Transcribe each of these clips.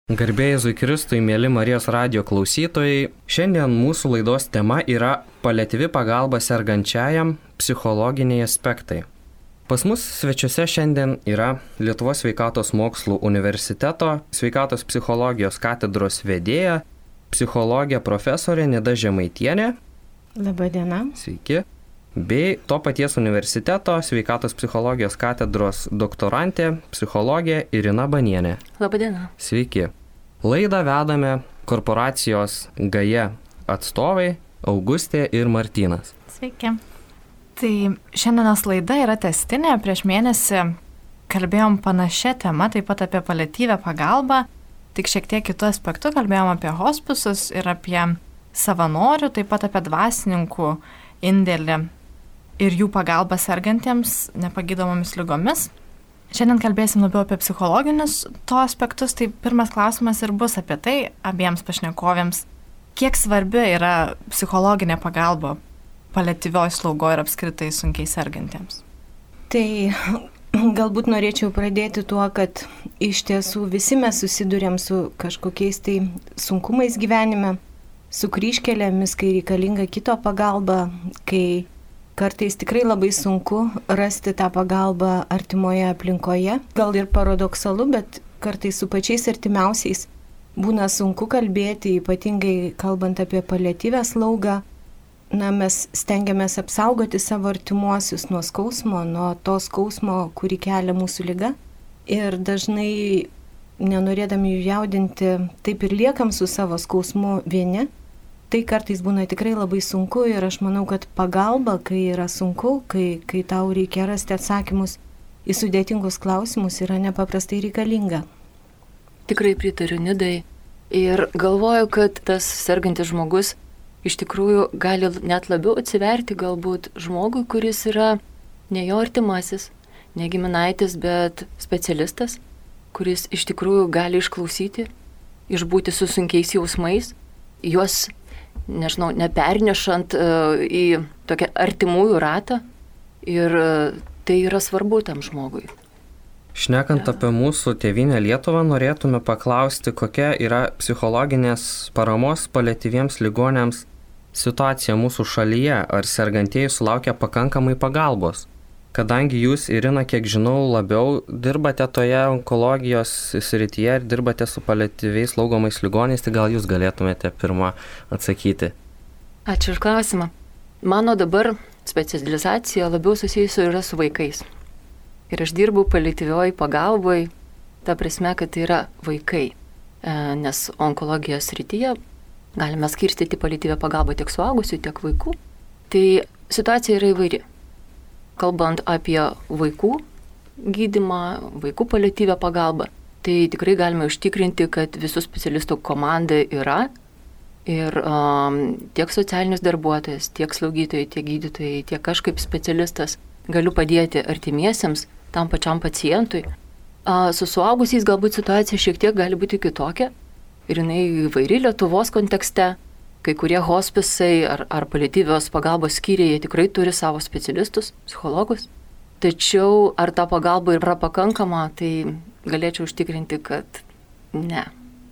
Garbė Jėzui Kristui, mėly Marijos radijo klausytojai, šiandien mūsų laidos tema yra paliatyvi pagalba sergančiajam, psichologiniai aspektai. Pas mus svečiuose šiandien yra Lietuvos sveikatos mokslų universiteto sveikatos psichologijos katedros vedėja, psichologė profesorė Nida Žemaitienė. Labą dieną. Sveiki. Bei to paties universiteto sveikatos psichologijos katedros doktorantė, psichologė Irina Banienė. Labą dieną. Sveiki. Laidą vedame korporacijos Gaja atstovai Augustė ir Martynas. Sveiki. Tai šiandienos laida yra tęstinė. Prieš mėnesį kalbėjom panašią temą, taip pat apie paliatyvią pagalbą, tik šiek tiek kitų aspektų. Kalbėjom apie hospisus ir apie savanorių, taip pat apie dvasininkų indėlį ir jų pagalbą sergantiems nepagydomomis ligomis. Šiandien kalbėsim labiau apie psichologinius to aspektus, tai pirmas klausimas ir bus apie tai abiems pašnekovėms. Kiek svarbi yra psichologinė pagalba paliatyvioj slaugoj ir apskritai sunkiai sergantiems? Tai galbūt norėčiau pradėti tuo, kad iš tiesų visi mes susidurėm su kažkokiais tai sunkumais gyvenime, su kryžkelėmis, kai reikalinga kito pagalba, kai kartais tikrai labai sunku rasti tą pagalbą artimoje aplinkoje. Gal ir paradoksalu, bet kartais su pačiais artimiausiais būna sunku kalbėti, ypatingai kalbant apie paliatyvią slaugą. Mes stengiamės apsaugoti savo artimuosius nuo skausmo, nuo to skausmo, kurį kelia mūsų liga. Ir dažnai, nenorėdami jų jaudinti, taip ir liekam su savo skausmu vieni. Tai kartais būna tikrai labai sunku ir aš manau, kad pagalba, kai yra sunku, kai tau reikia rasti atsakymus į sudėtingus klausimus, yra nepaprastai reikalinga. Tikrai pritariu Nidai ir galvoju, kad tas sergantis žmogus iš tikrųjų gali net labiau atsiverti galbūt žmogui, kuris yra ne jo artimasis, ne giminaitis, bet specialistas, kuris iš tikrųjų gali išklausyti, išbūti su sunkiais jausmais, juos nepernešant į tokią artimųjų ratą ir tai yra svarbu tam žmogui. Šnekant apie mūsų tėvynę Lietuvą, norėtume paklausti, kokia yra psichologinės paramos paliatyviems ligoniams situacija mūsų šalyje, ar sergantieji sulaukia pakankamai pagalbos. Kadangi jūs, Irina, kiek žinau, labiau dirbate toje onkologijos srityje ir dirbate su paliatyviais slaugomais ligoniais, tai gal jūs galėtumėte pirmą atsakyti. Ačiū už klausimą. Mano dabar specializacija labiau susijusi yra su vaikais. Ir aš dirbu paliatyvioj pagalboj, ta prasme, kad tai yra vaikai. Nes onkologijos srityje galime skirstyti paliatyvią pagalbą tiek suaugusių, tiek vaikų. Tai situacija yra įvairi. Kalbant apie vaikų gydymą, vaikų paliatyvią pagalbą, tai tikrai galime užtikrinti, kad visų specialistų komanda yra ir tiek socialinis darbuotojas, tiek slaugytojai, tiek gydytojai, tiek aš kaip specialistas galiu padėti artimiesiems, tam pačiam pacientui. Su suaugusiais galbūt situacija šiek tiek gali būti kitokia ir jinai įvairi Lietuvos kontekste. Kai kurie hospisai ar paliatyvios pagalbos skyriai, jie tikrai turi savo specialistus, psichologus. Tačiau ar ta pagalba yra pakankama, tai galėčiau užtikrinti, kad ne.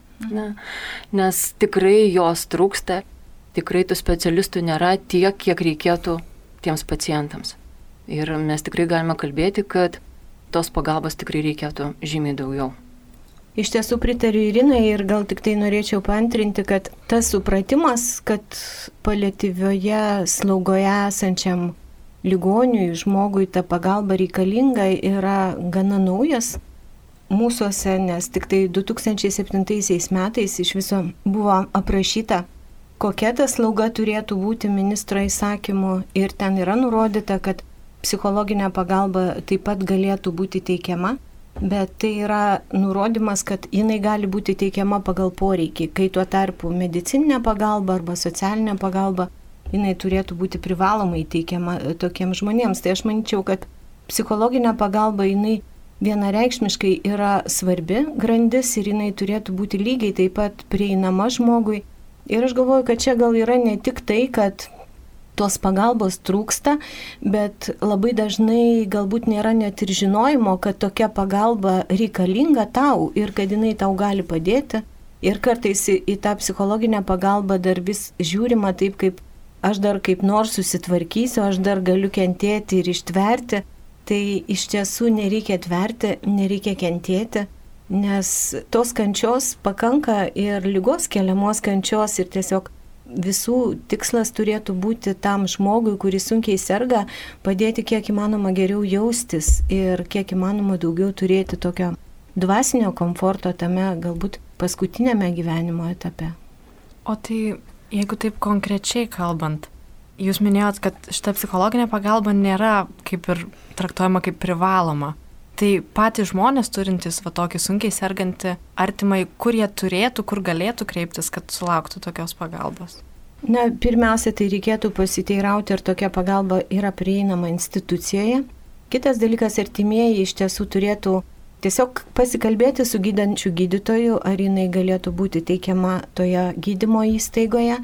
Nes tikrai jos trūksta, tikrai tų specialistų nėra tiek, kiek reikėtų tiems pacientams. Ir mes tikrai galime kalbėti, kad tos pagalbos tikrai reikėtų žymiai daugiau. Iš tiesų pritariu Irinai ir gal tik tai norėčiau paantrinti, kad tas supratimas, kad paliatyvioje slaugoje esančiam ligoniui, žmogui ta pagalba reikalinga, yra gana naujas mūsųse, nes tik tai 2007 metais iš viso buvo aprašyta, kokia ta slauga turėtų būti ministro įsakymu ir ten yra nurodyta, kad psichologinė pagalba taip pat galėtų būti teikiama. Bet tai yra nurodymas, kad jinai gali būti teikiama pagal poreikį, kai tuo tarpu medicininė pagalba arba socialinė pagalba, jinai turėtų būti privalomai teikiama tokiems žmonėms. Tai aš manyčiau, kad psichologinė pagalba jinai vienareikšmiškai yra svarbi grandis ir jinai turėtų būti lygiai taip pat prieinama žmogui. Ir aš galvoju, kad čia gal yra ne tik tai, kad tos pagalbos trūksta, bet labai dažnai galbūt nėra net ir žinojimo, kad tokia pagalba reikalinga tau ir kad jinai tau gali padėti. Ir kartais į tą psichologinę pagalbą dar vis žiūrima taip, kaip aš dar kaip nors susitvarkysiu, aš dar galiu kentėti ir ištverti. Tai iš tiesų nereikia tverti, nereikia kentėti, nes tos kančios pakanka ir ligos keliamos kančios ir tiesiog visų tikslas turėtų būti tam žmogui, kuris sunkiai serga, padėti kiek įmanoma geriau jaustis ir kiek įmanoma daugiau turėti tokio dvasinio komforto tame galbūt paskutinėme gyvenimo etape. O tai, jeigu taip konkrečiai kalbant, jūs minėjot, kad šita psichologinė pagalba nėra kaip ir traktuojama kaip privaloma. Tai patys žmonės turintys tokį sunkiai sergantį artimai, kur jie turėtų, kur galėtų kreiptis, kad sulauktų tokios pagalbos? Na, pirmiausia, tai reikėtų pasiteirauti, ar tokia pagalba yra prieinama institucijoje. Kitas dalykas, artimieji iš tiesų turėtų tiesiog pasikalbėti su gydančiu gydytoju, ar jinai galėtų būti teikiama toje gydymo įstaigoje.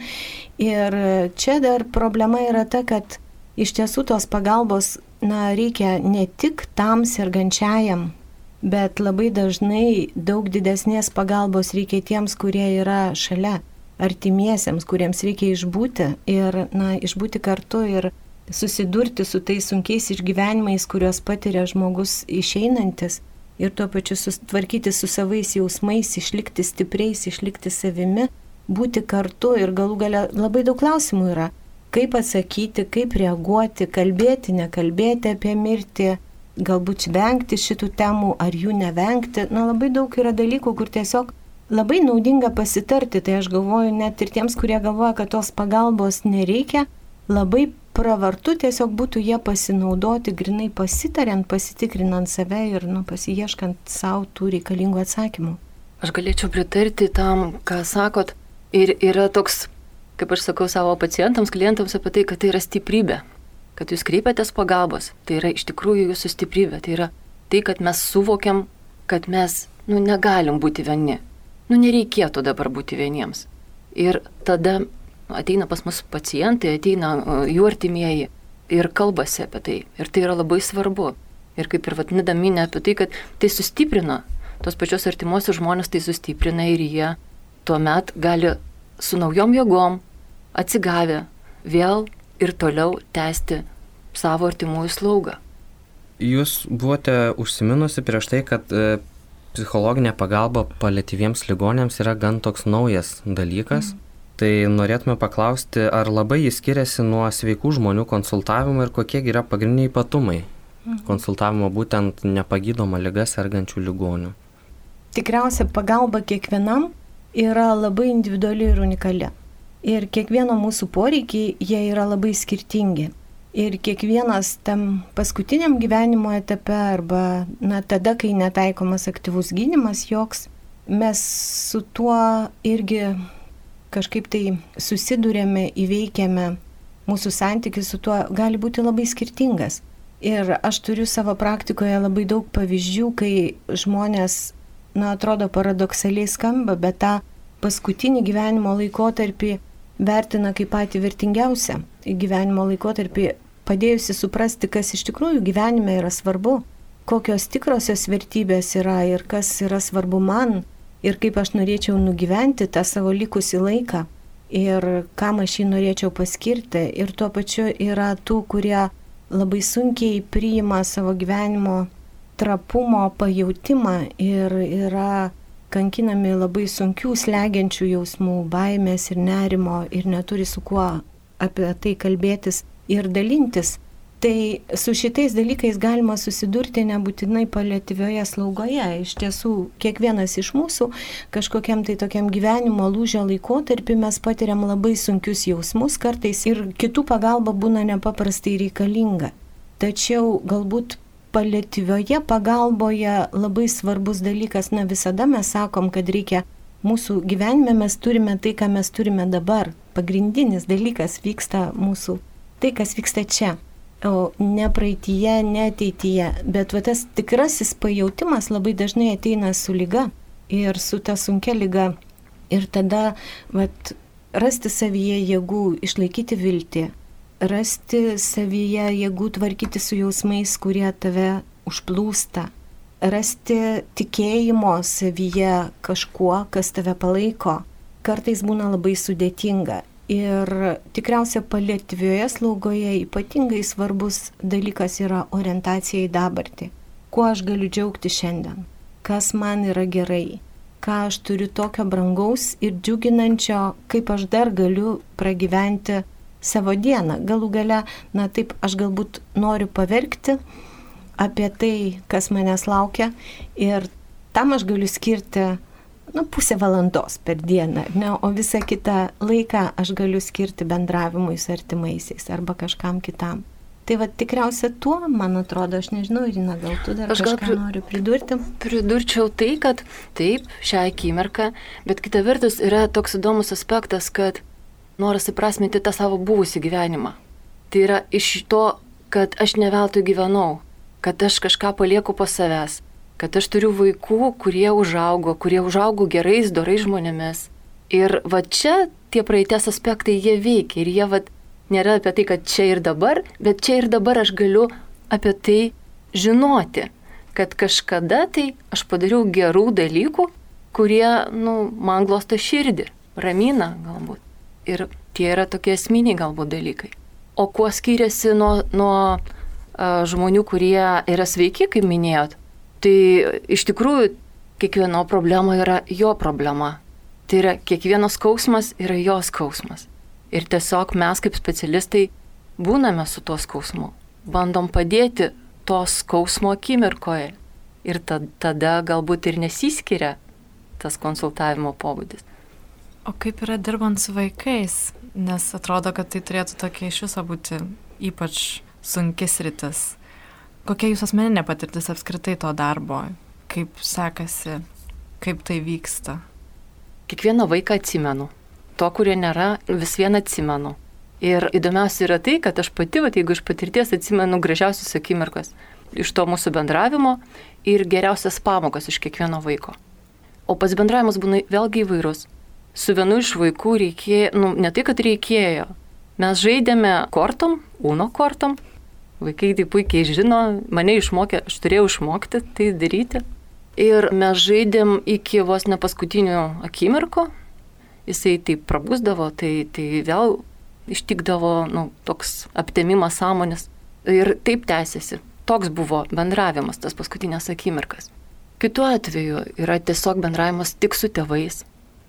Ir čia dar problema yra ta, kad iš tiesų tos pagalbos reikia ne tik tam sergančiajam, bet labai dažnai daug didesnės pagalbos reikia tiems, kurie yra šalia, artimiesiems, kuriems reikia išbūti ir išbūti kartu ir susidurti su tais sunkiais išgyvenimais, kuriuos patiria žmogus išeinantis ir tuo pačiu sutvarkyti su savais jausmais, išlikti stipriais, išlikti savimi, būti kartu ir galų gale labai daug klausimų yra. Kaip atsakyti, kaip reaguoti, kalbėti, nekalbėti apie mirtį, galbūt vengti šitų temų ar jų nevengti. Labai daug yra dalykų, kur tiesiog labai naudinga pasitarti. Tai aš galvoju, net ir tiems, kurie galvoja, kad tos pagalbos nereikia, labai pravartu tiesiog būtų jie pasinaudoti, grinai pasitariant, pasitikrinant save ir pasiieškant savo tų reikalingų atsakymų. Aš galėčiau pritarti tam, ką sakot. Ir yra toks, kaip aš sakau savo pacientams, klientams apie tai, kad tai yra stiprybė, kad jūs kreipiatės pagalbos, tai yra iš tikrųjų jūsų stiprybė, tai yra tai, kad mes suvokiam, kad mes negalim būti vieni, nereikėtų dabar būti vieniems. Ir tada ateina pas mus pacientai, ateina jų artimieji ir kalbasi apie tai, ir tai yra labai svarbu. Ir kaip ir Nida minė apie tai, kad tai sustiprina, tos pačios artimuosius žmonės tai sustiprina ir jie tuomet gali su naujom jėgom atsigavę vėl ir toliau tęsti savo artimųjų slaugą. Jūs buvote užsiminusi prieš tai, kad psichologinė pagalba paliatyviems ligoniams yra gan toks naujas dalykas. Tai norėtume paklausti, ar labai jis skiriasi nuo sveikų žmonių konsultavimo ir kokie yra pagrindiniai ypatumai konsultavimo būtent nepagydoma liga sergančių ligonių. Tikriausia, pagalba kiekvienam yra labai individuali ir unikali. Ir kiekvieno mūsų poreikiai, jie yra labai skirtingi. Ir kiekvienas tam paskutiniam gyvenimo etape arba tada, kai netaikomas aktyvus gydymas joks, mes su tuo irgi kažkaip tai susidurėme, įveikėme, mūsų santykis su tuo gali būti labai skirtingas. Ir aš turiu savo praktikoje labai daug pavyzdžių, kai žmonės, atrodo paradoksaliai skamba, bet tą paskutinį gyvenimo laikotarpį vertina kaip patį vertingiausią gyvenimo laikotarpį, padėjusi suprasti, kas iš tikrųjų gyvenime yra svarbu, kokios tikrosios vertybės yra ir kas yra svarbu man ir kaip aš norėčiau nugyventi tą savo likusį laiką ir kam aš jį norėčiau paskirti. Ir tuo pačiu yra tų, kurie labai sunkiai priima savo gyvenimo trapumo pajautimą ir yra kankinami labai sunkių slegiančių jausmų, baimės ir nerimo ir neturi su kuo apie tai kalbėtis ir dalintis. Tai su šitais dalykais galima susidurti nebūtinai paliatyvioje slaugoje. Iš tiesų, kiekvienas iš mūsų kažkokiam tai tokiam gyvenimo lūžio laikotarpį mes patiriam labai sunkius jausmus kartais ir kitų pagalba būna nepaprastai reikalinga. Tačiau galbūt paliatyvioje pagalboje labai svarbus dalykas, visada mes sakom, kad reikia mūsų gyvenime mes turime tai, ką mes turime dabar. Pagrindinis dalykas vyksta mūsų, tai, kas vyksta čia. O ne praeityje, ne ateityje. Bet tas tikrasis pajautimas labai dažnai ateina su liga ir su ta sunkia liga. Ir tada rasti savyje jėgų, išlaikyti viltį, rasti savyje jėgų tvarkyti su jausmais, kurie tave užplūsta, rasti tikėjimo savyje kažkuo, kas tave palaiko, kartais būna labai sudėtinga. Ir tikriausia paliatyvioje slaugoje ypatingai svarbus dalykas yra orientacija į dabartį. Kuo aš galiu džiaugti šiandien? Kas man yra gerai? Ką aš turiu tokio brangaus ir džiuginančio, kaip aš dar galiu pragyventi savo dieną. Galų gale, taip, aš galbūt noriu paverkti apie tai, kas manęs laukia, ir tam aš galiu skirti pusę valandos per dieną, o visą kitą laiką aš galiu skirti bendravimui su artimaisiais arba kažkam kitam. Tai tikriausia tuo, man atrodo, aš nežinau, Irina, gal tu dar kažką noriu pridurti? Pridurčiau tai, kad taip, šią akimirką, bet kita vertus yra toks įdomus aspektas, kad noras įprasminti tą savo buvusį gyvenimą. Tai yra iš to, kad aš ne veltui gyvenau, kad aš kažką palieku po savęs, kad aš turiu vaikų, kurie užaugo gerais, dorais žmonėmis. Ir čia tie praeities aspektai jie veikia ir jie nėra apie tai, kad čia ir dabar, bet čia ir dabar aš galiu apie tai žinoti, kad kažkada tai aš padariau gerų dalykų, kurie, man glosto širdį, ramina galbūt. Ir tie yra tokie esminiai galbūt dalykai. O kuo skiriasi nuo žmonių, kurie yra sveiki, kaip minėjot, tai iš tikrųjų kiekvieno problema yra jo problema. Tai yra kiekvieno skausmas yra jo skausmas. Ir tiesiog mes kaip specialistai būname su tuo skausmu. Bandom padėti to skausmo akimirkoje. Ir tada galbūt ir nesiskiria tas konsultavimo pobūdis. O kaip yra dirbant su vaikais? Nes atrodo, kad tai turėtų tokia iš viso būti ypač sunkis rytis. Kokia jūsų asmeninė patirtis apskritai to darbo? Kaip sekasi? Kaip tai vyksta? Kiekvieną vaiką atsimenu. To, kurie nėra, vis vieną atsimenu. Ir įdomiausia yra tai, kad aš pati, jeigu iš patirties atsimenu gražiausias akimirkas iš to mūsų bendravimo ir geriausias pamokas iš kiekvieno vaiko. O pats bendravimas būna vėlgi įvairus. Su vienu iš vaikų reikėjo, ne tai, kad reikėjo. Mes žaidėme kortom, Uno kortom. Vaikai tai puikiai žino, mane išmokė, aš turėjau išmokti tai daryti. Ir mes žaidėm iki vos ne paskutinių akimirko. Jisai taip prabusdavo, tai vėl ištikdavo toks aptemimas sąmonės. Ir taip tęsiasi. Toks buvo bendravimas, tas paskutinės akimirkas. Kitu atveju yra tiesiog bendravimas tik su tėvais.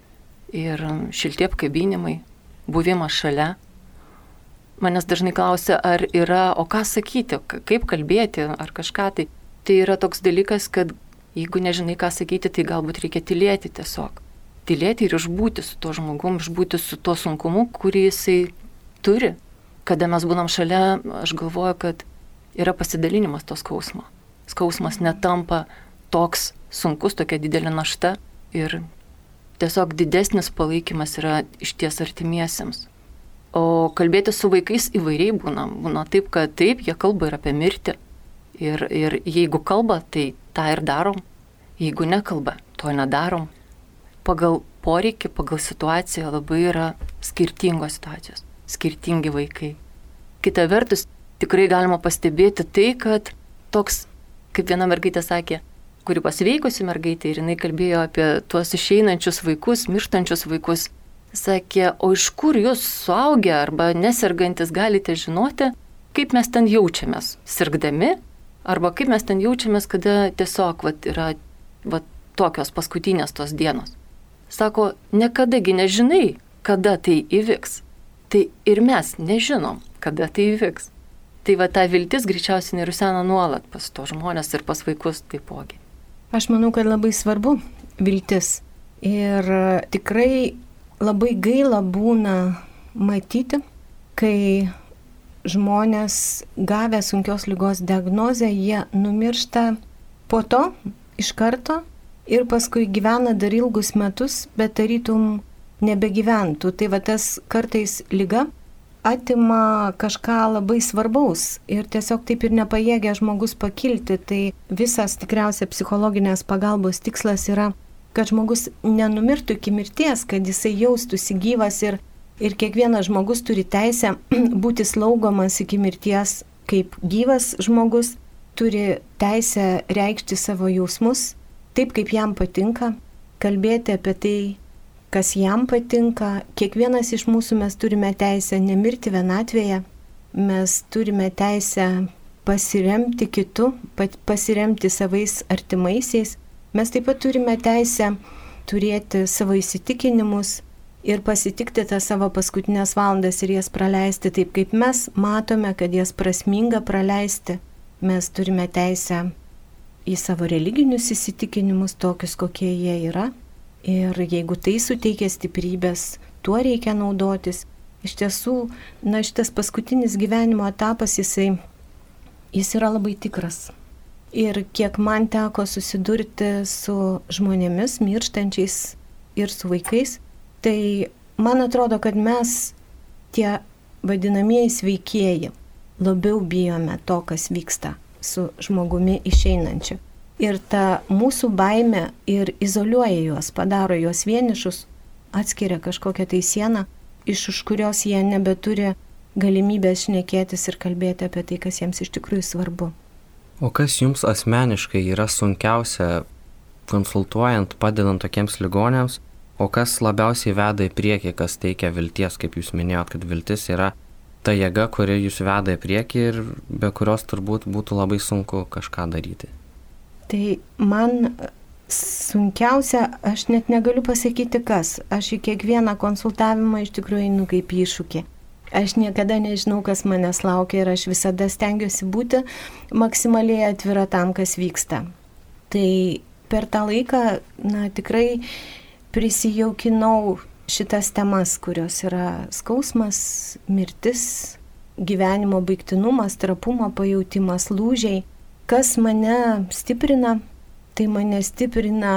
Ir šilti apkabinimai, buvimas šalia. Manęs dažnai klausia, ar yra, o ką sakyti, kaip kalbėti, ar kažką tai. Tai yra toks dalykas, kad jeigu nežinai, ką sakyti, tai galbūt reikia tylėti tiesiog. Tylėti ir išbūti su tuo žmogum, išbūti su tuo sunkumu, kurį jisai turi. Kada mes būnam šalia, aš galvoju, kad yra pasidalinimas to skausmo. Skausmas netampa toks sunkus, tokia didelė našta ir tiesiog didesnis palaikymas yra išties artimiesiems. O kalbėti su vaikais įvairiai būna. Būna taip, kad taip, jie kalba ir apie mirtį. Ir jeigu kalba, tai tą ir darom. Jeigu nekalba, to nedarom. Pagal poreikį, pagal situaciją labai yra skirtingos situacijos. Skirtingi vaikai. Kita vertus, tikrai galima pastebėti tai, kad toks, kaip viena mergaitė sakė, kuri pasveikusi mergaitė ir jinai kalbėjo apie tuos išeinančius vaikus, mirštančius vaikus, sakė, o iš kur jūs suaugę arba nesergantis galite žinoti, kaip mes ten jaučiamės sirgdami, arba kaip mes ten jaučiamės, kada tiesiog yra tokios paskutinės tos dienos. Sako, niekadagi nežinai, kada tai įvyks. Tai ir mes nežinom, kada tai įvyks. Tai ta viltis greičiausiai nerusena nuolat pas to žmonės ir pas vaikus taipogi. Aš manau, kad labai svarbu viltis. Ir tikrai labai gaila būna matyti, kai žmonės gavę sunkios ligos diagnozę, jie numiršta po to iš karto ir paskui gyvena dar ilgus metus, bet tarytum nebegyventų. Tai tas kartais liga atima kažką labai svarbaus ir tiesiog taip ir nepajėgia žmogus pakilti. Tai visas tikriausiai psichologinės pagalbos tikslas yra, kad žmogus nenumirtų iki mirties, kad jisai jaustųsi gyvas ir ir kiekvienas žmogus turi teisę būti slaugomas iki mirties kaip gyvas žmogus, turi teisę reikšti savo jausmus taip, kaip jam patinka, kalbėti apie tai, kas jam patinka. Kiekvienas iš mūsų mes turime teisę nemirti vienatvėje, mes turime teisę pasiremti kitu, pasiremti savais artimaisiais. Mes taip pat turime teisę turėti savo įsitikinimus ir pasitikti tas savo paskutinės valandas ir jas praleisti taip, kaip mes matome, kad jas prasminga praleisti. Mes turime teisę į savo religinius įsitikinimus, tokius, kokie jie yra. Ir jeigu tai suteikia stiprybės, tuo reikia naudotis. Iš tiesų, šitas paskutinis gyvenimo etapas, jis yra labai tikras. Ir kiek man teko susidurti su žmonėmis, mirštančiais ir su vaikais, tai man atrodo, kad mes, tie vadinamieji sveikieji, labiau bijome to, kas vyksta su žmogumi išeinančiu. Ir ta mūsų baimė ir izoliuoja juos, padaro juos vienišus, atskiria kažkokią tai sieną, už kurios jie nebeturi galimybės šnekėtis ir kalbėti apie tai, kas jiems iš tikrųjų svarbu. O kas jums asmeniškai yra sunkiausia konsultuojant, padedant tokiems ligoniams, o kas labiausiai veda į priekį, kas teikia vilties, kaip jūs minėjot, kad viltis yra ta jėga, kuri jūs veda į priekį ir be kurios turbūt būtų labai sunku kažką daryti? Tai man sunkiausia, aš net negaliu pasakyti kas. Aš į kiekvieną konsultavimą iš tikrųjų einu kaip iššūkį. Aš niekada nežinau, kas manęs laukia ir aš visada stengiuosi būti maksimaliai atvira tam, kas vyksta. Tai per tą laiką, tikrai prisijaukinau šitas temas, kurios yra skausmas, mirtis, gyvenimo baigtinumas, trapumo pajautimas, lūžiai. Kas mane stiprina, tai mane stiprina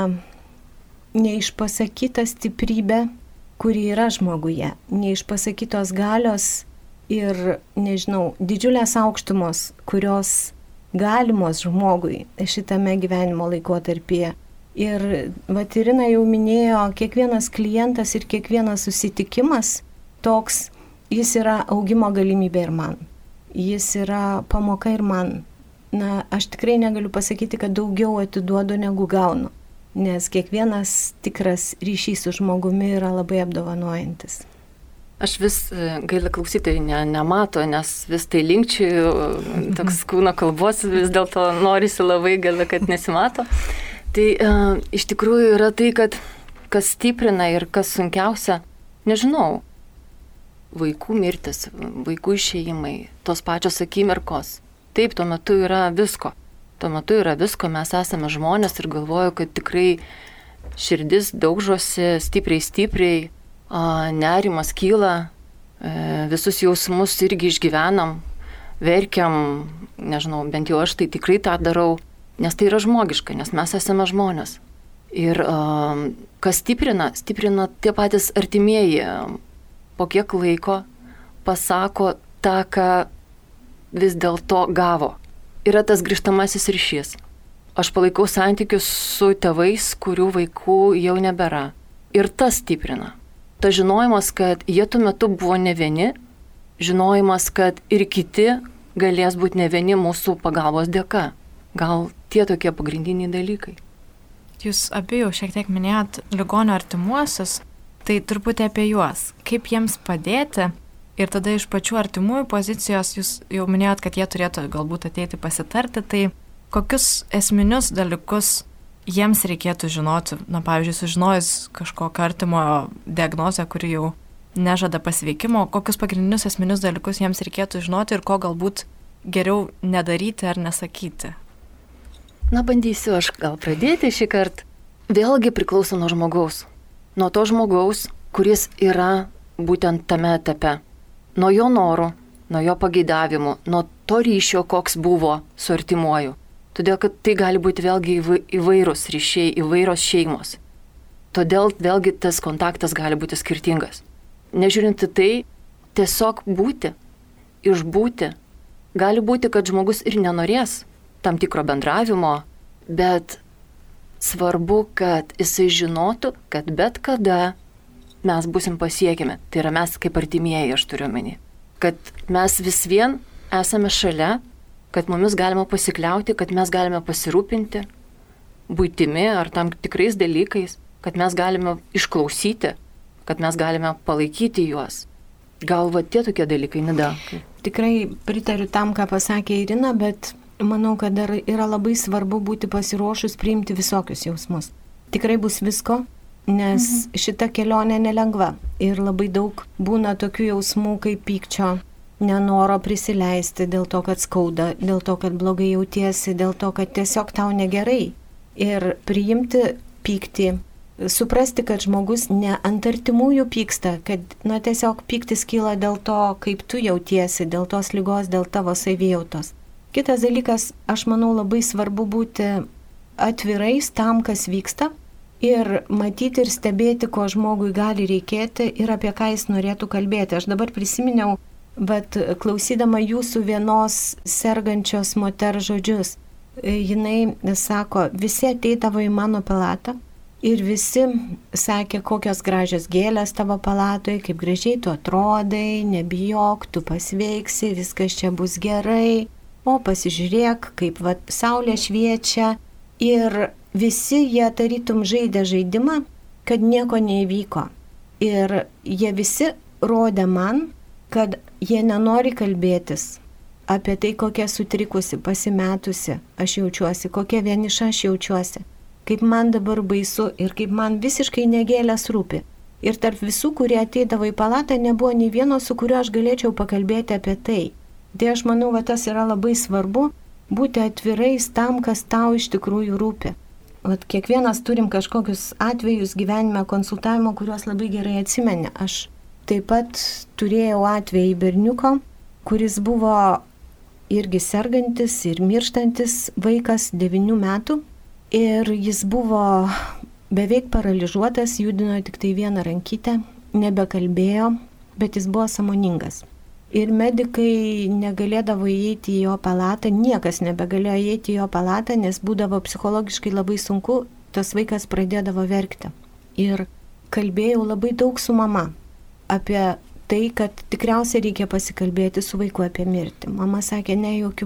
neišpasakyta stiprybė, kuri yra žmoguje, neišpasakytos galios ir, didžiulės aukštumos, kurios galimos žmogui šitame gyvenimo laikotarpyje. Ir Irina jau minėjo, kiekvienas klientas ir kiekvienas susitikimas toks, jis yra augimo galimybė ir man. Jis yra pamoka ir man. Aš tikrai negaliu pasakyti, kad daugiau atiduodu negu gaunu, nes kiekvienas tikras ryšys su žmogumi yra labai apdovanojantis. Aš vis, gaila klausytojai nemato, nes vis tai linkčiu, toks kūno kalbos, vis dėlto norisi labai, gaila, kad nesimato. Tai iš tikrųjų yra tai, kad kas stiprina ir kas sunkiausia, nežinau, vaikų mirtis, vaikų išėjimai, tos pačios akimirkos. Taip, tuo metu yra visko. Tuo metu yra visko, mes esame žmonės ir galvoju, kad tikrai širdis daužosi stipriai, nerimas kyla, visus jausmus irgi išgyvenam, verkiam, nežinau, bent jau aš tai tikrai tą darau. Nes tai yra žmogiška, nes mes esame žmonės. Ir kas stiprina tie patys artimieji. Po kiek laiko pasako tą, ką vis dėlto gavo. Yra tas grįžtamasis ryšys. Aš palaikau santykius su tėvais, kurių vaikų jau nebėra. Ir tas stiprina. Ta žinojimas, kad jie tuo metu buvo ne vieni, žinojimas, kad ir kiti galės būti ne vieni mūsų pagalbos dėka. Gal tie tokie pagrindiniai dalykai. Jūs abi jau šiek tiek minėjot ligonio artimuosius, tai truputį apie juos. Kaip jiems padėti? Ir tada iš pačių artimųjų pozicijos jūs jau minėjot, kad jie turėtų galbūt ateiti pasitarti, tai kokius esminius dalykus jiems reikėtų žinoti? Pavyzdžiui, sužinojus kažkokio artimo diagnozę, kuri jau nežada pasveikimo, kokius pagrindinius esminius dalykus jiems reikėtų žinoti ir ko galbūt geriau nedaryti ar nesakyti? Bandysiu aš gal pradėti šį kartą. Vėlgi priklauso nuo žmogaus. Nuo to žmogaus, kuris yra būtent tame etape. Nuo jo norų, nuo jo pageidavimų, nuo to ryšio, koks buvo su artimuoju. Todėl, kad tai gali būti vėlgi įvairūs ryšiai, įvairios šeimos. Todėl vėlgi tas kontaktas gali būti skirtingas. Nežiūrinti tai, tiesiog būti, išbūti. Gali būti, kad žmogus ir nenorės tam tikro bendravimo, bet svarbu, kad jisai žinotų, kad bet kada mes būsim pasiekiami. Tai yra mes kaip artimieji, aš turiu omeny. Kad mes vis vien esame šalia, kad mumis galima pasikliauti, kad mes galime pasirūpinti buitimi ar tam tikrais dalykais, kad mes galime išklausyti, kad mes galime palaikyti juos. Gal va tie tokie dalykai, Nida? Tikrai pritariu tam, ką pasakė Irina, bet manau, kad dar yra labai svarbu būti pasiruošus priimti visokius jausmus. Tikrai bus visko, nes šita kelionė nelengva ir labai daug būna tokių jausmų kaip pykčio, nenoro prisileisti dėl to, kad skauda, dėl to, kad blogai jautiesi, dėl to, kad tiesiog tau negerai. Ir priimti pyktį, suprasti, kad žmogus ne ant artimųjų pyksta, kad tiesiog pyktis kyla dėl to, kaip tu jautiesi, dėl tos ligos, dėl tavo savijautos. Kitas dalykas, aš manau, labai svarbu būti atvirais tam, kas vyksta ir matyti ir stebėti, ko žmogui gali reikėti ir apie ką jis norėtų kalbėti. Aš dabar prisiminiau, bet klausydama jūsų vienos sergančios moters žodžius, jinai sako, visi ateidavo į mano palatą ir visi sakė, kokios gražios gėlės tavo palatoje, kaip gražiai tu atrodai, nebijok, tu pasveiksi, viskas čia bus gerai, o pasižiūrėk, kaip saulė šviečia. Ir visi jie tarytum žaidė žaidimą, kad nieko neįvyko. Ir jie visi rodė man, kad jie nenori kalbėtis apie tai, kokia sutrikusi, pasimetusi aš jaučiuosi, kokia vieniša aš jaučiuosi, kaip man dabar baisu ir kaip man visiškai negėlės rūpi. Ir tarp visų, kurie ateidavo į palatą, nebuvo nei vieno, su kuriuo aš galėčiau pakalbėti apie tai. Tai aš manau, tas yra labai svarbu, būti atvirais tam, kas tau iš tikrųjų rūpi. Kiekvienas turim kažkokius atvejus gyvenime konsultavimo, kuriuos labai gerai atsimeni. Aš taip pat turėjau atvejį berniuko, kuris buvo irgi sergantis ir mirštantis vaikas 9 metų. Ir jis buvo beveik paralyžiuotas, judino tik tai vieną rankytę, nebekalbėjo, bet jis buvo sąmoningas. Ir medikai negalėdavo įeiti į jo palatą, niekas nebegalėjo įeiti į jo palatą, nes būdavo psichologiškai labai sunku, tas vaikas pradėdavo verkti. Ir kalbėjau labai daug su mama apie tai, kad tikriausiai reikia pasikalbėti su vaiku apie mirtį. Mama sakė, ne, jokių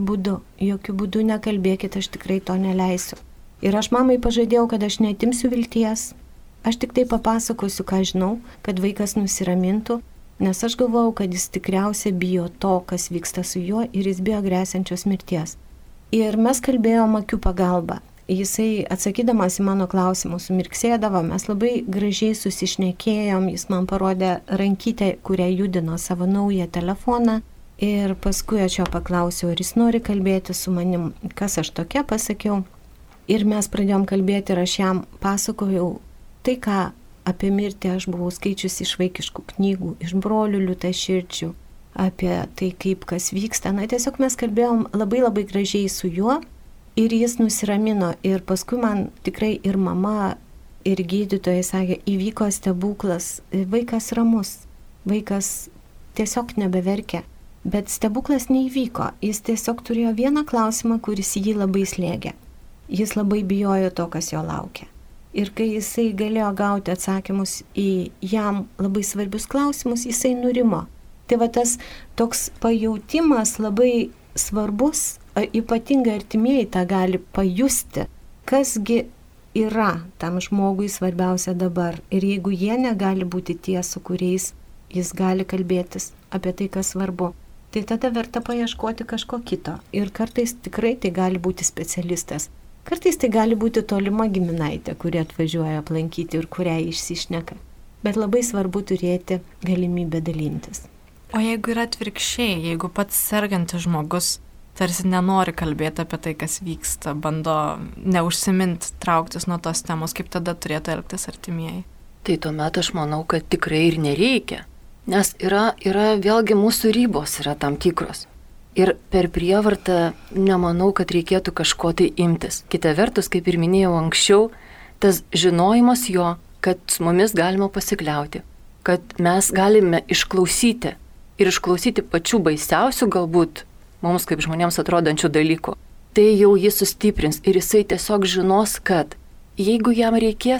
būdų nekalbėkit, aš tikrai to neleisiu. Ir aš mamai pažadėjau, kad aš neatimsiu vilties, aš tik tai papasakosiu, ką žinau, kad vaikas nusiramintų, nes aš galvojau, kad jis tikriausiai bijo to, kas vyksta su juo ir jis bijo gresiančios mirties. Ir mes kalbėjom akių pagalba. Jisai atsakydamas į mano klausimus sumirksėdavo, mes labai gražiai susišnekėjom, jis man parodė rankytę, kurią judino savo naują telefoną ir paskui aš jo paklausiau, ar jis nori kalbėti su manim, kas aš tokia, pasakiau. Ir mes pradėjom kalbėti ir aš jam pasakojau tai, ką apie mirtį aš buvau skaičiusi iš vaikiškų knygų, iš brolių liūtaširdžių, apie tai, kaip kas vyksta. Tiesiog mes kalbėjom labai labai gražiai su juo. Ir jis nusiramino ir paskui man tikrai ir mama, ir gydytojai sakė, įvyko stebuklas, vaikas ramus, vaikas tiesiog nebeverkia, bet stebuklas neįvyko, jis tiesiog turėjo vieną klausimą, kuris jį labai slėgė, jis labai bijojo to, kas jo laukia. Ir kai jisai galėjo gauti atsakymus į jam labai svarbius klausimus, jisai nurimo. Tai tas toks pajautimas labai svarbus, ypatingai artimieji tą gali pajusti, kasgi yra tam žmogui svarbiausia dabar. Ir jeigu jie negali būti tie, su kuriais jis gali kalbėtis apie tai, kas svarbu, tai tada verta paieškoti kažko kito. Ir kartais tikrai tai gali būti specialistas. Kartais tai gali būti tolima giminaitė, kuri atvažiuoja aplankyti ir kurią išsišneka. Bet labai svarbu turėti galimybę dalintis. O jeigu yra atvirkščiai, jeigu pats sergantis žmogus tarsi nenori kalbėti apie tai, kas vyksta, bando neužsiminti, trauktis nuo tos temos, kaip tada turėtų elgtis artimieji? Tai tuomet aš manau, kad tikrai ir nereikia. Nes yra vėlgi mūsų ribos yra tam tikros. Ir per prievartą nemanau, kad reikėtų kažko tai imtis. Kita vertus, kaip ir minėjau anksčiau, tas žinojimas jo, kad su mumis galima pasikliauti, kad mes galime išklausyti ir išklausyti pačių baisiausių galbūt mums kaip žmonėms atrodančių dalykų. Tai jau jis sustiprins ir jisai tiesiog žinos, kad jeigu jam reikės,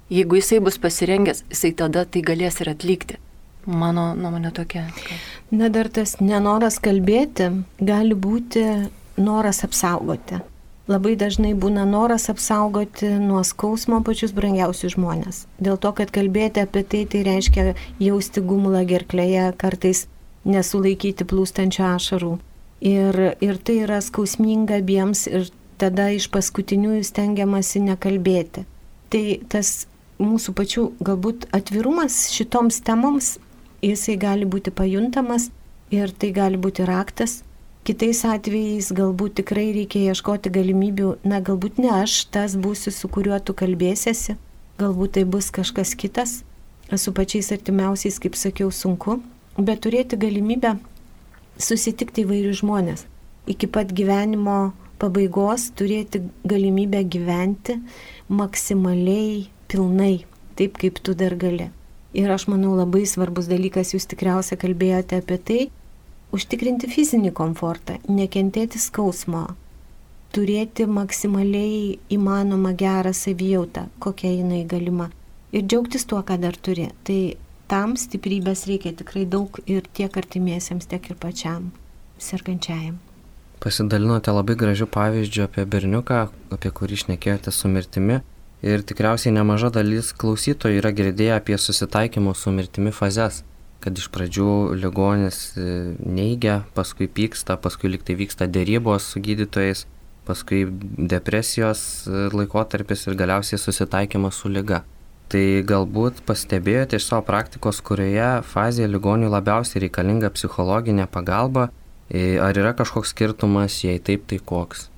Jeigu jisai bus pasirengęs, jisai tada tai galės ir atlikti. Mano nuomonė tokia. Na dar tas nenoras kalbėti gali būti noras apsaugoti. Labai dažnai būna noras apsaugoti nuo skausmo pačius brangiausius žmonės. Dėl to, kad kalbėti apie tai reiškia jausti gumulą gerklėje, kartais nesulaikyti plūstančių ašarų. Ir tai yra skausminga abiems ir tada iš paskutiniųjų stengiamasi nekalbėti. Tai tas mūsų pačių galbūt atvirumas šitoms temoms, jisai gali būti pajuntamas ir tai gali būti raktas. Kitais atvejais galbūt tikrai reikia ieškoti galimybių, galbūt ne aš tas būsiu, su kuriuo tu kalbėsiesi, galbūt tai bus kažkas kitas, su pačiais artimiausiais, kaip sakiau, sunku, bet turėti galimybę susitikti įvairius žmonės. Iki pat gyvenimo pabaigos turėti galimybę gyventi maksimaliai pilnai, taip kaip tu dar gali. Ir aš manau labai svarbus dalykas, jūs tikriausiai kalbėjote apie tai, užtikrinti fizinį komfortą, nekentėti skausmo, turėti maksimaliai įmanomą gerą savijautą, kokia jinai galima, ir džiaugtis tuo, ką dar turi. Tai tam stiprybės reikia tikrai daug ir tiek artimiesiems, tiek ir pačiam sergančiajam. Pasidalinote labai gražių pavyzdžių apie berniuką, apie kurį šnekėjote su mirtimi, ir tikriausiai nemaža dalis klausytojų yra girdėję apie susitaikymo su mirtimi fazes, kad iš pradžių ligonis neigia, paskui pyksta, paskui lyg tai vyksta dėrybos su gydytojais, paskui depresijos laikotarpis ir galiausiai susitaikymas su liga. Tai galbūt pastebėjote iš savo praktikos, kurioje fazėje ligoniui labiausiai reikalinga psichologinė pagalba, ar yra kažkoks skirtumas, jei taip, tai koks?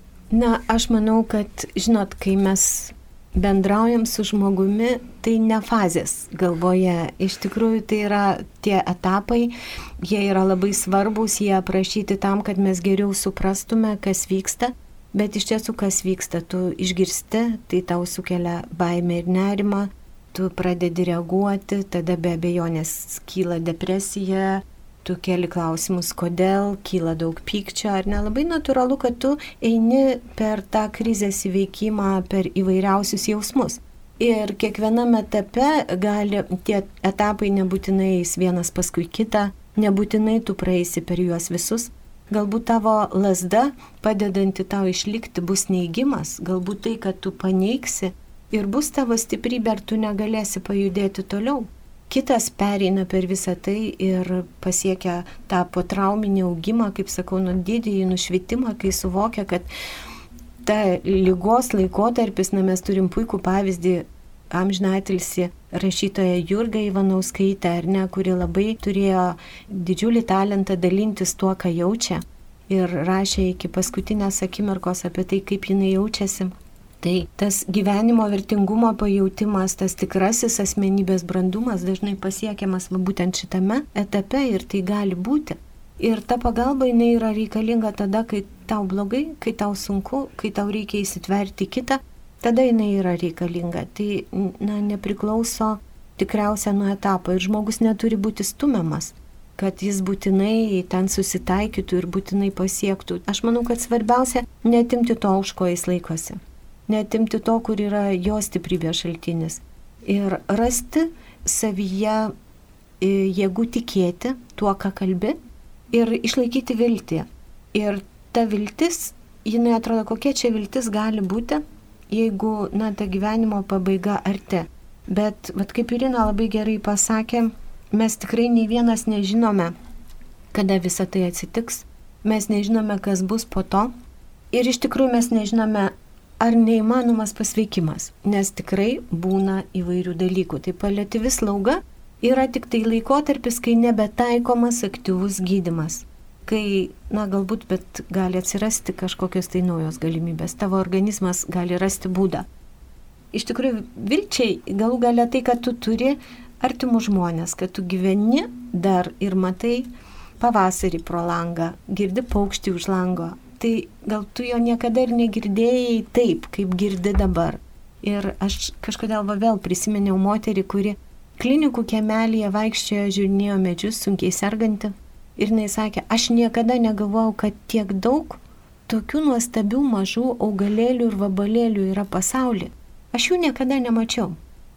Aš manau, kad, žinot, kai mes bendraujam su žmogumi, tai ne fazės galvoje. Iš tikrųjų, tai yra tie etapai, jie yra labai svarbus, jie aprašyti tam, kad mes geriau suprastume, kas vyksta. Bet iš tiesų, kas vyksta, tu išgirsti, tai tau sukelia baimę ir nerimą, tu pradedi reaguoti, tada be abejonės kyla depresija, tu keli klausimus, kodėl, kyla daug pykčio, ar ne? Labai natūralu, kad tu eini per tą krizės įveikimą, per įvairiausius jausmus. Ir kiekviename etape gali, tie etapai nebūtinai eis vienas paskui kitą, nebūtinai tu praeisi per juos visus. Galbūt tavo lazda, padedanti tau išlikti, bus neigimas, galbūt tai, kad tu paneigsi ir bus tavo stiprybė, ar tu negalėsi pajudėti toliau. Kitas pereina per visą tai ir pasiekia tą potrauminį augimą, kaip sakau, didįjį nušvitimą, kai suvokia, kad ta ligos laikotarpis, mes turim puikų pavyzdį, amžinatilsį rašytoja Jurga Ivanauskaitė, ar ne, kuri labai turėjo didžiulį talentą dalintis tuo, ką jaučia, ir rašė iki paskutinės akimirkos apie tai, kaip jinai jaučiasi. Tai tas gyvenimo vertingumo pajautimas, tas tikrasis asmenybės brandumas dažnai pasiekiamas būtent šitame etape ir tai gali būti. Ir ta pagalba jinai yra reikalinga tada, kai tau blogai, kai tau sunku, kai tau reikia įsitverti kitą, tada jinai yra reikalinga. Tai nepriklauso tikriausia nuo etapo ir žmogus neturi būti stumiamas, kad jis būtinai ten susitaikytų ir būtinai pasiektų. Aš manau, kad svarbiausia neatimti to, už ko jis laikosi. Neatimti to, kur yra jo stiprybės šaltinis. Ir rasti savyje jėgų tikėti tuo, ką kalbi, ir išlaikyti viltį. Ir ta viltis, jinai atrodo, kokia čia viltis gali būti, jeigu, ta gyvenimo pabaiga arti. Bet, kaip Irina labai gerai pasakė, mes tikrai nei vienas nežinome, kada visa tai atsitiks. Mes nežinome, kas bus po to. Ir iš tikrųjų mes nežinome, ar neįmanomas pasveikimas, nes tikrai būna įvairių dalykų. Tai paliatyvi slauga yra tik tai laikotarpis, kai nebetaikomas aktyvus gydymas. Kai, galbūt, bet gali atsirasti kažkokios tai naujos galimybės. Tavo organizmas gali rasti būdą. Iš tikrųjų, vilčiai galų galia tai, kad tu turi artimų žmonės, kad tu gyveni dar ir matai pavasarį pro langą, girdi paukštį už lango. Tai gal tu jo niekada ir negirdėjai taip, kaip girdi dabar. Ir aš kažkodėl vėl prisiminiau moterį, kuri klinikų kiemelyje vaikščiojo, žiūrinėjo medžius, sunkiai serganti. Ir jinai sakė, aš niekada negalvojau, kad tiek daug tokių nuostabių mažų augalėlių ir vabalėlių yra pasaulyje. Aš jų niekada nemačiau.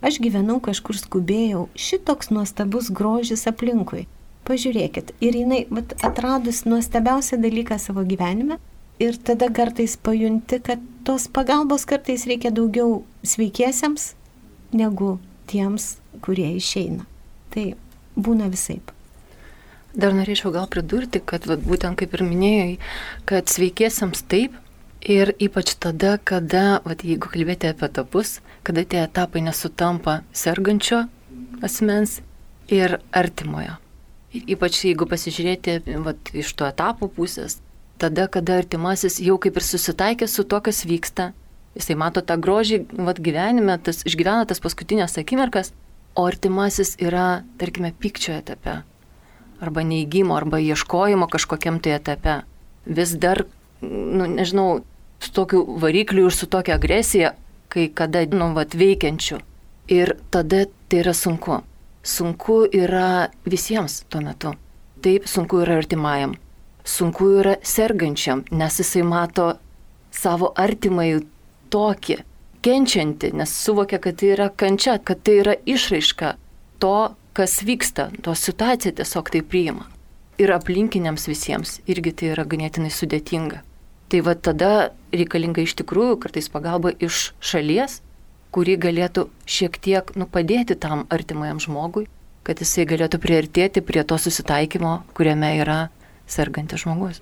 Aš gyvenau kažkur skubėjau, šitoks nuostabus grožis aplinkui. Pažiūrėkit, ir jinai atradus nuostabiausią dalyką savo gyvenime ir tada kartais pajunti, kad tos pagalbos kartais reikia daugiau sveikiesiems negu tiems, kurie išeina. Tai būna visaip. Dar norėčiau gal pridurti, kad būtent kaip ir minėjai, kad sveikiesiams taip ir ypač tada, kada, jeigu kalbėti apie etapus, kada tie etapai nesutampa sergančio asmens ir artimojo. Ir ypač jeigu pasižiūrėti iš to etapų pusės, tada, kada artimasis jau kaip ir susitaikė su to, kas vyksta, jisai mato tą grožį gyvenime, išgyvena tas paskutinės akimirkas, o artimasis yra, tarkime, pykčio etape, arba neigimo, arba ieškojimo kažkokiam tai etape. Vis dar, nežinau, su tokiu varikliu ir su tokia agresija, kai kada, veikiančiu. Ir tada tai yra sunku. Sunku yra visiems tuo metu. Taip, sunku yra artimajam. Sunku yra sergančiam, nes jisai mato savo artimai tokį, kenčiantį, nes suvokia, kad tai yra kančia, kad tai yra išraiška to, kas vyksta, to situacija tiesiog tai priima. Ir aplinkiniams visiems irgi tai yra ganėtinai sudėtinga. Tai tada reikalinga iš tikrųjų kartais pagalba iš šalies, kuri galėtų šiek tiek padėti tam artimajam žmogui, kad jisai galėtų priartėti prie to susitaikymo, kuriame yra sergantis žmogus.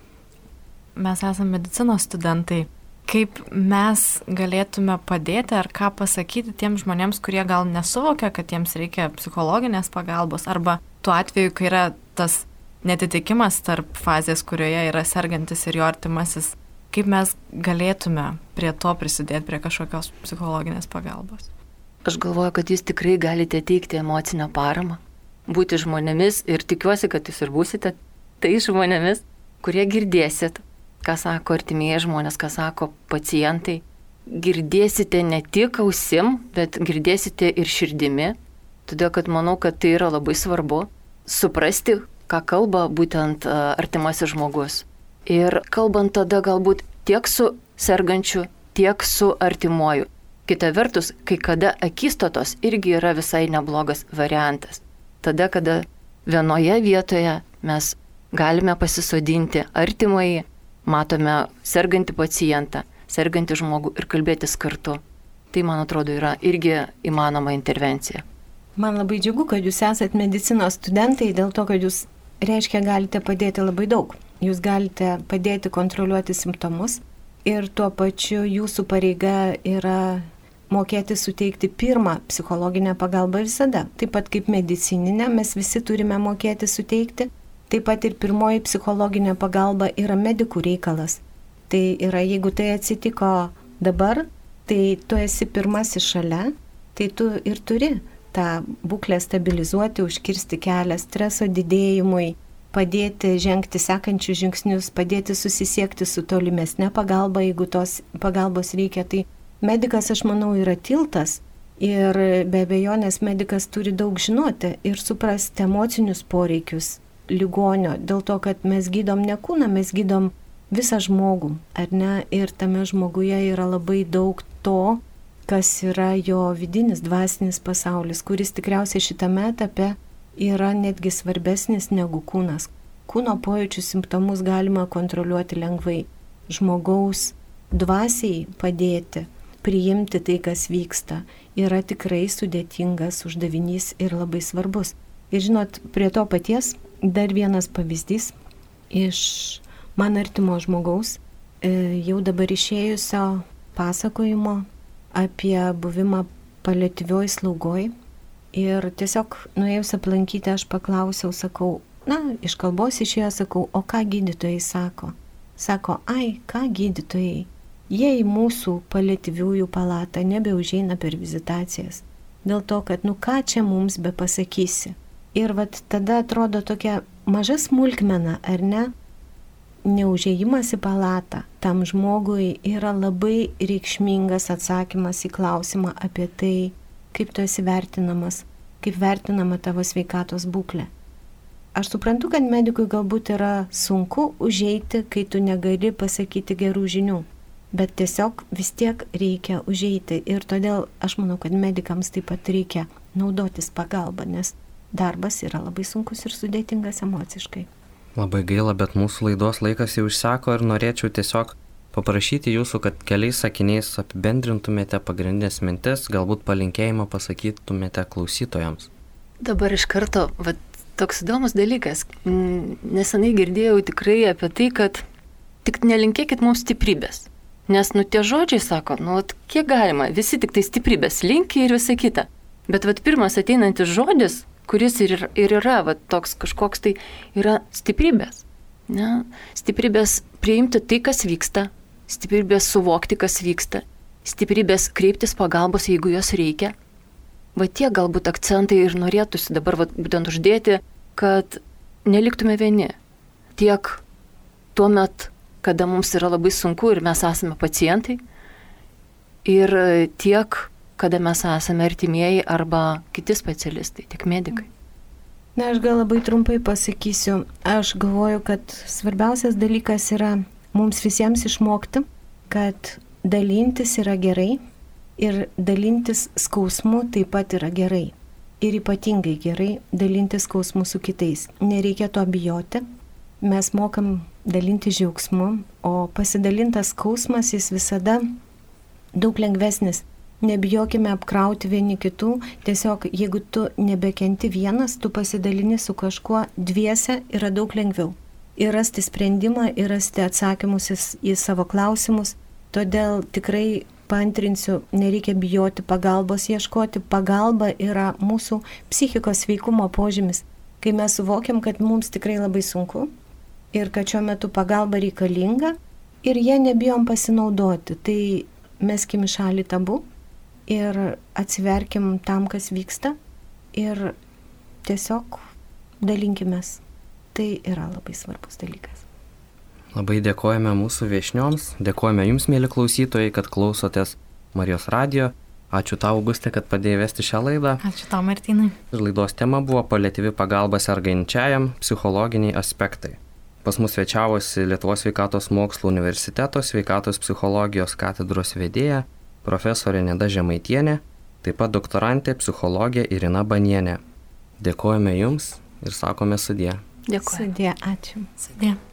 Mes esame medicinos studentai. Kaip mes galėtume padėti ar ką pasakyti tiems žmonėms, kurie gal nesuvokia, kad jiems reikia psichologinės pagalbos, arba tuo atveju, kai yra tas netitikimas tarp fazės, kurioje yra sergantis ir jo artimasis, kaip mes galėtume prie to prisidėti, prie kažkokios psichologinės pagalbos? Aš galvoju, kad jūs tikrai galite teikti emocinę paramą, būti žmonėmis ir tikiuosi, kad jūs ir būsite tai žmonėmis, kurie girdėsit, ką sako artimieji žmonės, ką sako pacientai. Girdėsite ne tik ausim, bet girdėsite ir širdimi, todėl kad manau, kad tai yra labai svarbu suprasti, ką kalba būtent artimasis žmogus. Ir kalbant tada galbūt tiek su sergančiu, tiek su artimuoju. Kita vertus, kai kada akistatos irgi yra visai neblogas variantas. Tada, kada vienoje vietoje mes galime pasisodinti artimąjį, matome sergantį pacientą, sergantį žmogų ir kalbėtis kartu. Tai, man atrodo, yra irgi įmanoma intervencija. Man labai džiugu, kad jūs esat medicinos studentai, dėl to, kad jūs reiškia galite padėti labai daug. Jūs galite padėti kontroliuoti simptomus ir tuo pačiu jūsų pareiga yra mokėti suteikti pirmą psichologinę pagalbą visada. Taip pat kaip medicininę mes visi turime mokėti suteikti. Taip pat ir pirmoji psichologinė pagalba yra medikų reikalas. Tai yra, jeigu tai atsitiko dabar, tai tu esi pirmasis šalia, tai tu ir turi tą būklę stabilizuoti, užkirsti kelią streso didėjimui, padėti žengti sekančius žingsnius, padėti susisiekti su tolimesnė pagalba, jeigu tos pagalbos reikia. Tai medikas, aš manau, yra tiltas ir be abejonės medikas turi daug žinoti ir suprasti emocinius poreikius ligonio, dėl to, kad mes gydom ne kūną, mes gydom visą žmogų, ar ne? Ir tame žmoguje yra labai daug to, kas yra jo vidinis dvasinis pasaulis, kuris tikriausiai šitame etape yra netgi svarbesnis negu kūnas. Kūno pojūčių simptomus galima kontroliuoti lengvai. Žmogaus dvasiai padėti, priimti tai, kas vyksta, yra tikrai sudėtingas uždavinys ir labai svarbus. Ir žinot, prie to paties dar vienas pavyzdys iš man artimo žmogaus, jau dabar išėjusio pasakojimo apie buvimą paliatyvioj slaugoj. Ir tiesiog nuėjus aplankyti, aš paklausiau, sakau, iš kalbos išėjo, sakau, o ką gydytojai sako? Sako, ką gydytojai? Jie į mūsų paliatyviųjų palatą nebeužeina per vizitacijas. Dėl to, kad, ką čia mums be pasakysi. Ir tada atrodo tokia maža smulkmena, ar ne? Neužėjimas į palatą tam žmogui yra labai reikšmingas atsakymas į klausimą apie tai, kaip tu esi vertinamas, kaip vertinama tavo sveikatos būklė. Aš suprantu, kad medikui galbūt yra sunku užeiti, kai tu negali pasakyti gerų žinių. bet tiesiog vis tiek reikia užeiti. Ir todėl aš manau, kad medikams taip pat reikia naudotis pagalbą, nes darbas yra labai sunkus ir sudėtingas emociškai. Labai gaila, bet mūsų laidos laikas jau išseko ir norėčiau tiesiog paprašyti jūsų, kad keliais sakiniais apibendrintumėte pagrindinės mintis, galbūt palinkėjimą pasakytumėte klausytojams. Dabar iš karto, toks įdomus dalykas. Nesenai girdėjau tikrai apie tai, kad tik nelinkėkit mums stiprybės. Nes, tie žodžiai sako, kiek galima, visi tik tai stiprybės linki ir visa kita. Bet pirmas ateinantis žodis, kuris ir yra, toks kažkoks tai yra stiprybės. Ne? Stiprybės priimti tai, kas vyksta, stiprybės suvokti, kas vyksta, stiprybės kreiptis pagalbos, jeigu jos reikia. Tie galbūt akcentai ir norėtųsi dabar būtent uždėti, kad neliktume vieni. Tiek tuo met, kada mums yra labai sunku ir mes esame pacientai, ir tiek, kada mes esame artimieji arba kiti specialistai, tiek medikai. Aš gal labai trumpai pasakysiu. Aš galvoju, kad svarbiausias dalykas yra mums visiems išmokti, kad dalintis yra gerai ir dalintis skausmu taip pat yra gerai. Ir ypatingai gerai dalintis skausmu su kitais. Nereikia to bijoti. Mes mokam dalinti džiaugsmu, o pasidalintas skausmas jis visada daug lengvesnis. Nebijokime apkrauti vieni kitų, tiesiog jeigu tu nebekenti vienas, tu pasidalini su kažkuo, dviese yra daug lengviau. Ir rasti sprendimą, ir rasti atsakymus į savo klausimus. Todėl tikrai paantrinsiu, nereikia bijoti pagalbos ieškoti. Pagalba yra mūsų psichikos sveikumo požymis. Kai mes suvokiam, kad mums tikrai labai sunku ir kad šiuo metu pagalba reikalinga ir jie nebijom pasinaudoti, tai meskim į šalį tabu ir atsiverkim tam, kas vyksta ir tiesiog dalinkimės. Tai yra labai svarbus dalykas. Labai dėkojame mūsų viešnioms, dėkojame jums, mėly klausytojai, kad klausotės Marijos radijo. Ačiū tau, Augustė, kad padėjai vesti šią laidą. Ačiū tau, Martynai. Ir laidos tema buvo paliatyvi pagalba sergančiajam, psichologiniai aspektai. Pas mus svečiavosi Lietuvos sveikatos mokslų universiteto sveikatos psichologijos katedros vedėja, profesorė Nida Žemaitienė, taip pat doktorantė psichologė Irina Banienė. Dėkojame jums ir sakome sudie. Dėkui. Sudie, ačiū. Sudie.